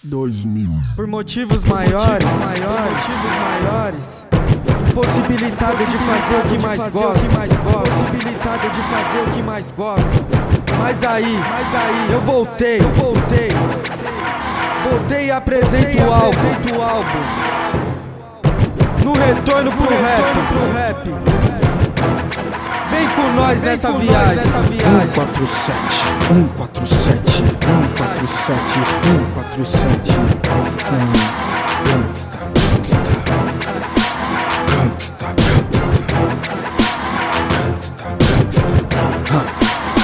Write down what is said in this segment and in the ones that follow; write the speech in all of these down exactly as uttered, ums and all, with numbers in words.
dois mil. Por motivos maiores, maiores, motivos maiores, impossibilitado de fazer o que mais gosto, impossibilitado de fazer o que mais gosto. Mas aí, mas aí, eu voltei, eu voltei, voltei e apresento o álbum. No retorno pro rap, vem com nós nessa viagem. um quatro sete, um quatro sete, um quatro sete, um quatro sete. Gangsta, gangsta, gangsta, gangsta, gangsta, gangsta.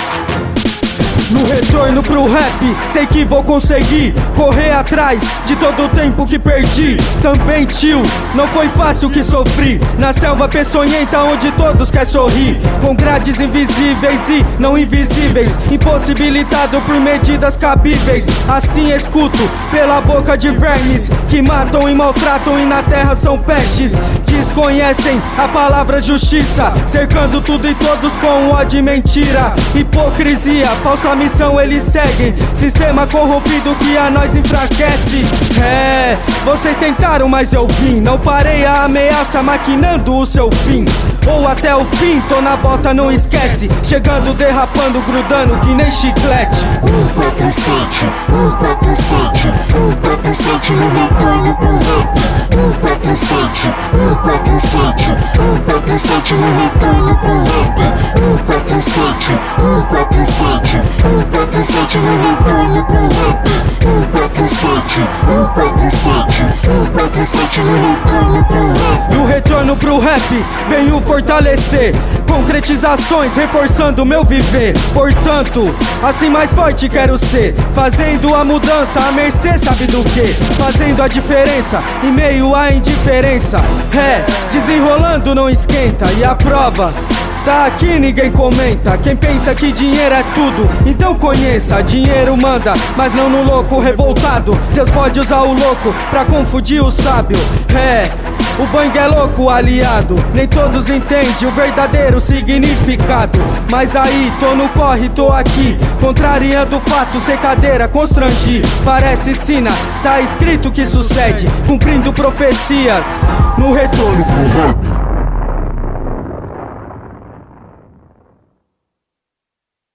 No retorno pro rap, sei que vou conseguir correr atrás de todo o tempo que perdi. Também, tio, não foi fácil que sofri na selva peçonhenta onde todos querem sorrir, com grades invisíveis e não invisíveis, impossibilitado por medidas cabíveis. Assim escuto pela boca de vermes que matam e maltratam e na terra são pestes. Desconhecem a palavra justiça, cercando tudo e todos com ódio e mentira. Hipocrisia, falsa missão eles seguem, sistema corrompido que a nós enfraquece. É, vocês tentaram mas eu vim, não parei a ameaça maquinando o seu fim. Ou até o fim, tô na bota, não esquece, chegando, derrapando, grudando que nem chiclete. um quatro sete, um quatro sete, um quatro sete no retorno pro rap. um quatro sete, um quatro sete, um quatro sete no retorno pro rap. um quatro sete, um quatro sete, um quatro sete no retorno pro rap. um quatro sete, um quatro sete, um quatro sete no retorno pro rap. No retorno pro rap, venho fortalecer concretizações, reforçando meu viver. Portanto, assim mais forte quero ser, fazendo a mudança à mercê, sabe do que? Fazendo a diferença em meio à indiferença. É, desenrolando não esquenta, e a prova tá aqui, ninguém comenta. Quem pensa que dinheiro é tudo, então conheça. Dinheiro manda, mas não no louco revoltado. Deus pode usar o louco pra confundir o sábio. É, o bang é louco, aliado. Nem todos entendem o verdadeiro significado. Mas aí, tô no corre, tô aqui, contrariando o fato, sem cadeira, constrangi. Parece sina, tá escrito que sucede, cumprindo profecias. No retorno pro rap.